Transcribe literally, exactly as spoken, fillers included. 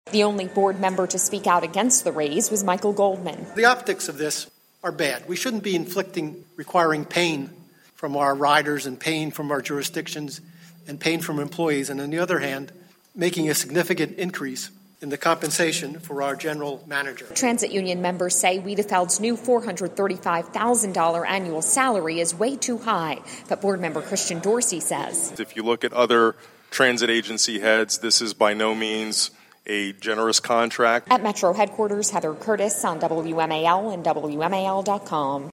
The only board member to speak out against the raise was Michael Goldman. The optics of this are bad. We shouldn't be inflicting, requiring pain from our riders and pain from our jurisdictions and pain from employees, and on the other hand, making a significant increase in the compensation for our general manager. Transit union members say Wiedefeld's new four hundred thirty-five thousand dollars annual salary is way too high, but board member Christian Dorsey says, if you look at other transit agency heads, this is by no means a generous contract. At Metro headquarters, Heather Curtis on W M A L and W M A L dot com.